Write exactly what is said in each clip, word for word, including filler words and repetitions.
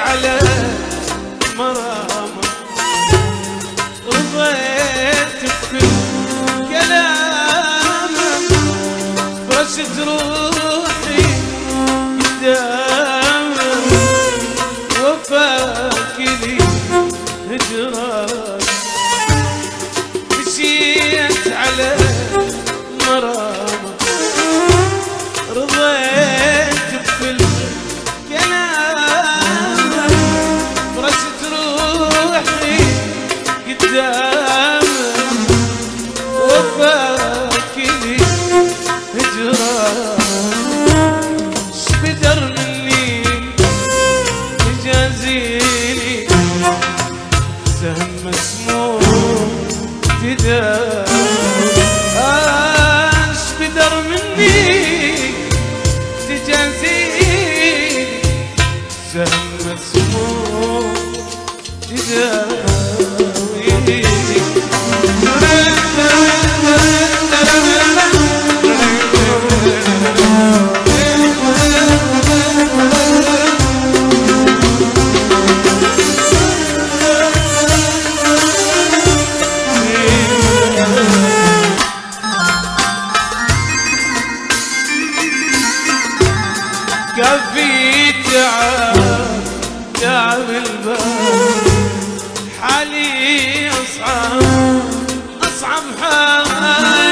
على مرامك، رضيت بكل كلامك، فرشت روحي قدامك، وفاك لي هجرك، مشيت على مرامك، رضيت بكل كلامك، فرشت روحي قدامك، وفاك لي هجرك، شبدر مني يجازيني سهم مسموم فداك، اش بدر مني تجازيني سهم مسموم تداوي. كفي تعب تعب البال، حالي أصعب أصعب حال،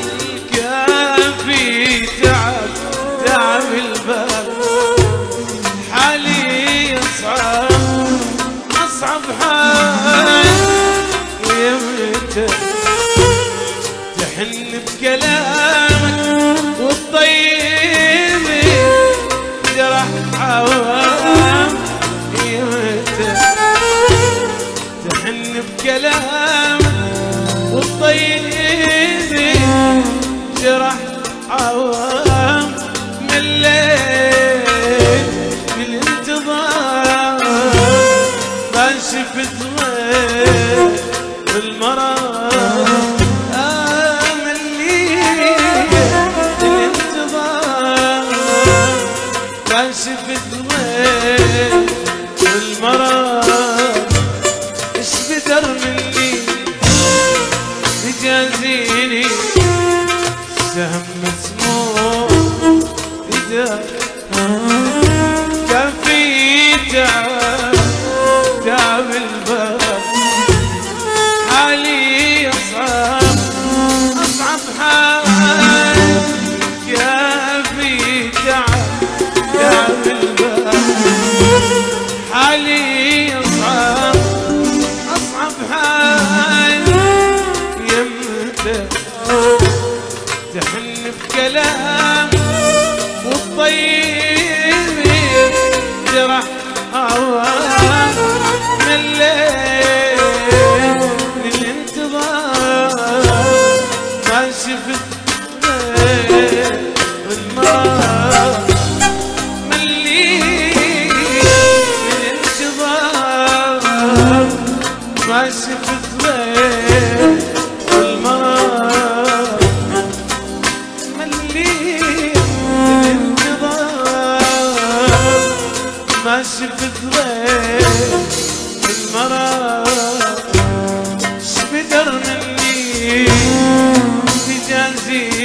كفي تعب تعب البال، حالي أصعب أصعب حال، يمتى تحن بكلامك والطيب جرح عوام، يمتى تحن بكلامك والطيب جرح عوام، مليت بالانتظار ما شفت غير بالمرار، آه مليت بالانتظار ما شفت غير بالمرار، اش بدر مني تجازيني سهم مسموم فداك، كان في تعب تعب البال، حالي أصعب أصعب حال، كان في تعب تعب البال، حالي أصعب أصعب حال، يمتى تحن بكلام والطيب جرح عوام، مليت للانتظار ما شفت غير بالمرار، مليت للانتظار ما شفت غير بالمرار، مليت للانتظار ما شفت غير بالمرار، شبدر مني تجازي